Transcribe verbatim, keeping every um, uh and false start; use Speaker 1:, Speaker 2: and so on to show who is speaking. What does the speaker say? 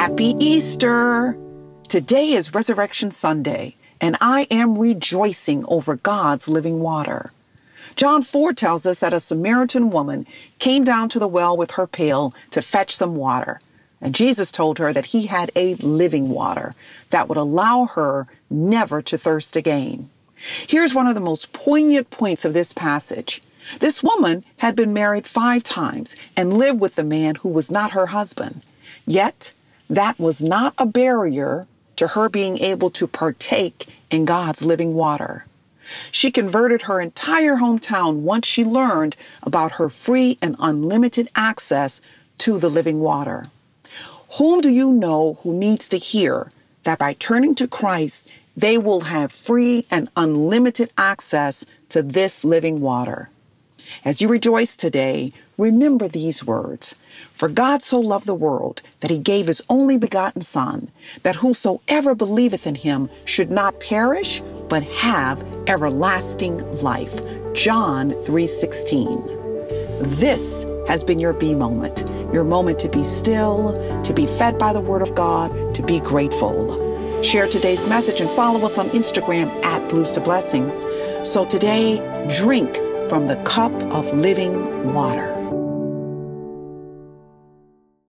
Speaker 1: Happy Easter! Today is Resurrection Sunday, and I am rejoicing over God's living water. John four tells us that a Samaritan woman came down to the well with her pail to fetch some water, and Jesus told her that he had a living water that would allow her never to thirst again. Here's one of the most poignant points of this passage. This woman had been married five times and lived with the man who was not her husband. Yet, that was not a barrier to her being able to partake in God's living water. She converted her entire hometown once she learned about her free and unlimited access to the living water. Whom do you know who needs to hear that by turning to Christ, they will have free and unlimited access to this living water? As you rejoice today, remember these words. For God so loved the world that he gave his only begotten Son, that whosoever believeth in him should not perish, but have everlasting life. John three sixteen. This has been your Be Moment, your moment to be still, to be fed by the Word of God, to be grateful. Share today's message and follow us on Instagram at Blues to Blessings. So today, drink from the cup of living water.